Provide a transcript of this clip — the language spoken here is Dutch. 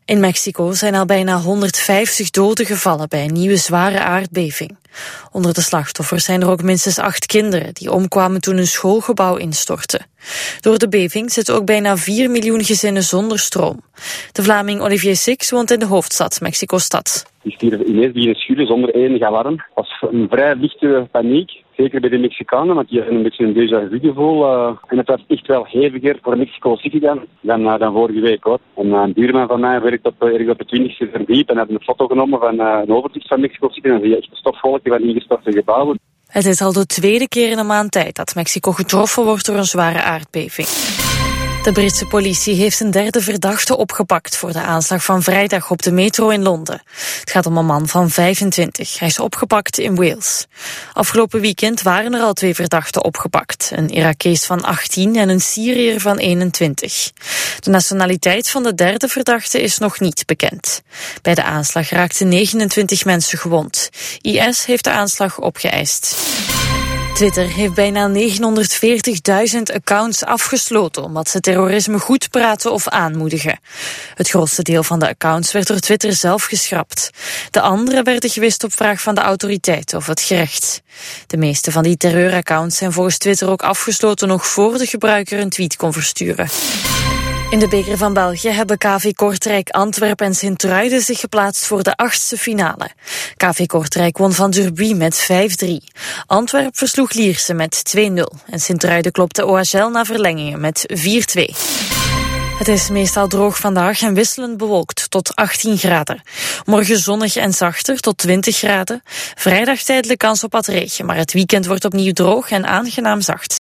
In Mexico zijn al bijna 150 doden gevallen bij een nieuwe zware aardbeving. Onder de slachtoffers zijn er ook minstens 8 kinderen die omkwamen toen een schoolgebouw instortte. Door de beving zitten ook bijna 4 miljoen gezinnen zonder stroom. De Vlaming Olivier Six woont in de hoofdstad Mexico-stad. Die stierven ineens beginnen schuilen zonder enig alarm. Het was een vrij lichte paniek. Zeker bij de Mexicanen, want die hebben een beetje een déjà vu gevoel. En het was echt wel heviger voor Mexico City dan vorige week, hoor. En een buurman van mij werkt op het 20e verdiep en had een foto genomen van een overzicht van Mexico City. En dan zie je echt een stofwolkje van ingestorte gebouwen. Het is al de tweede keer in een maand tijd dat Mexico getroffen wordt door een zware aardbeving. De Britse politie heeft een 3e verdachte opgepakt voor de aanslag van vrijdag op de metro in Londen. Het gaat om een man van 25. Hij is opgepakt in Wales. Afgelopen weekend waren er al 2 verdachten opgepakt. Een Irakees van 18 en een Syriër van 21. De nationaliteit van de 3e verdachte is nog niet bekend. Bij de aanslag raakten 29 mensen gewond. IS heeft de aanslag opgeëist. Twitter heeft bijna 940.000 accounts afgesloten omdat ze terrorisme goed praten of aanmoedigen. Het grootste deel van de accounts werd door Twitter zelf geschrapt. De andere werden gewist op vraag van de autoriteiten of het gerecht. De meeste van die terreuraccounts zijn volgens Twitter ook afgesloten nog voor de gebruiker een tweet kon versturen. In de beker van België hebben KV Kortrijk, Antwerpen en Sint-Truiden zich geplaatst voor de 8e finale. KV Kortrijk won van Derby met 5-3. Antwerpen versloeg Lierse met 2-0 en Sint-Truiden klopte OHL na verlengingen met 4-2. Het is meestal droog vandaag en wisselend bewolkt tot 18 graden. Morgen zonnig en zachter tot 20 graden. Vrijdag tijdelijk kans op wat regen, maar het weekend wordt opnieuw droog en aangenaam zacht.